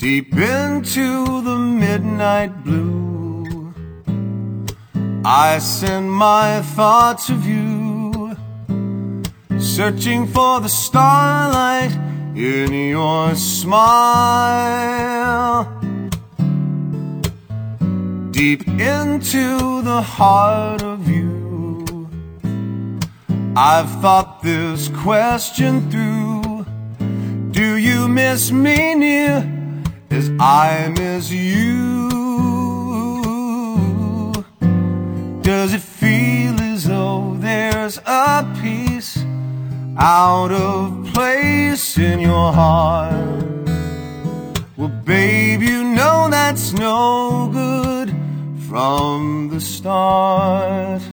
Deep into the midnight blue, I send my thoughts of you, searching for the starlight in your smile. Deep into the heart of you, I've thought this question through. Do you miss me near as I miss you? Does it feel as though there's a piece out of place in your heart? Well, babe, you know that's no good from the start.